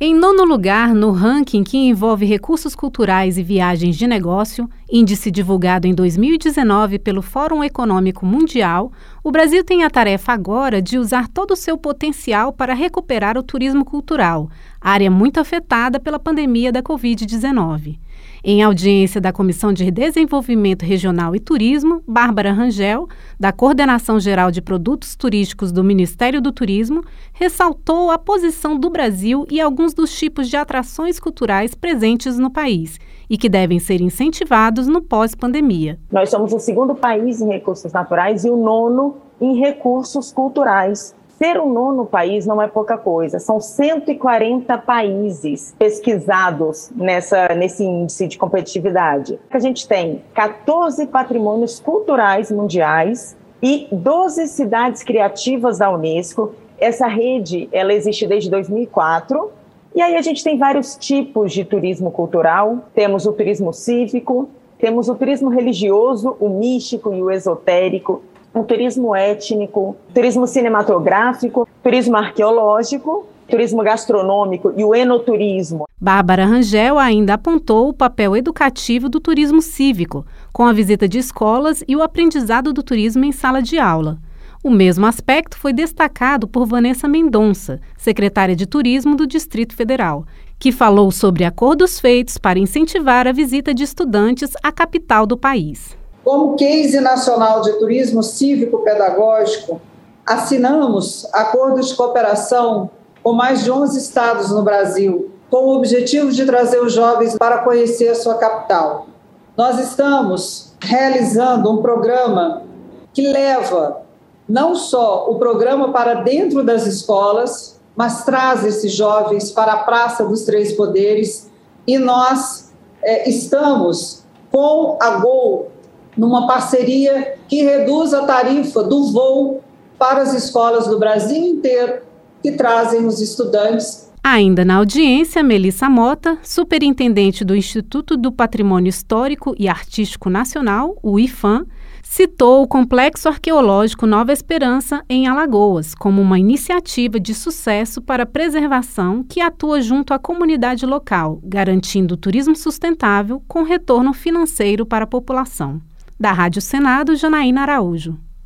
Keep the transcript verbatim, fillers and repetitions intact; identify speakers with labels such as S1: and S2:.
S1: Em nono lugar, no ranking que envolve recursos culturais e viagens de negócio, índice divulgado em dois mil e dezenove pelo Fórum Econômico Mundial, o Brasil tem a tarefa agora de usar todo o seu potencial para recuperar o turismo cultural, área muito afetada pela pandemia da covid dezenove. Em audiência da Comissão de Desenvolvimento Regional e Turismo, Bárbara Rangel, da Coordenação Geral de Produtos Turísticos do Ministério do Turismo, ressaltou a posição do Brasil e alguns dos tipos de atrações culturais presentes no país e que devem ser incentivados no pós-pandemia.
S2: Nós somos o segundo país em recursos naturais e o nono em recursos culturais. Ser o nono país não é pouca coisa, são cento e quarenta países pesquisados nessa, nesse índice de competitividade. A gente tem quatorze patrimônios culturais mundiais e doze cidades criativas da Unesco. Essa rede ela existe desde dois mil e quatro. E aí a gente tem vários tipos de turismo cultural. Temos o turismo cívico, temos o turismo religioso, o místico e o esotérico, o turismo étnico, turismo cinematográfico, turismo arqueológico, turismo gastronômico e o enoturismo.
S1: Bárbara Rangel ainda apontou o papel educativo do turismo cívico, com a visita de escolas e o aprendizado do turismo em sala de aula. O mesmo aspecto foi destacado por Vanessa Mendonça, secretária de Turismo do Distrito Federal, que falou sobre acordos feitos para incentivar a visita de estudantes à capital do país.
S3: Como Case Nacional de Turismo Cívico-Pedagógico, assinamos acordos de cooperação com mais de onze estados no Brasil, com o objetivo de trazer os jovens para conhecer a sua capital. Nós estamos realizando um programa que leva não só o programa para dentro das escolas, mas traz esses jovens para a Praça dos Três Poderes, e nós é, estamos com a Gol numa parceria que reduz a tarifa do voo para as escolas do Brasil inteiro, que trazem os estudantes.
S1: Ainda na audiência, Melissa Mota, superintendente do Instituto do Patrimônio Histórico e Artístico Nacional, o IFAM, citou o Complexo Arqueológico Nova Esperança, em Alagoas, como uma iniciativa de sucesso para a preservação que atua junto à comunidade local, garantindo o turismo sustentável com retorno financeiro para a população. Da Rádio Senado, Janaína Araújo.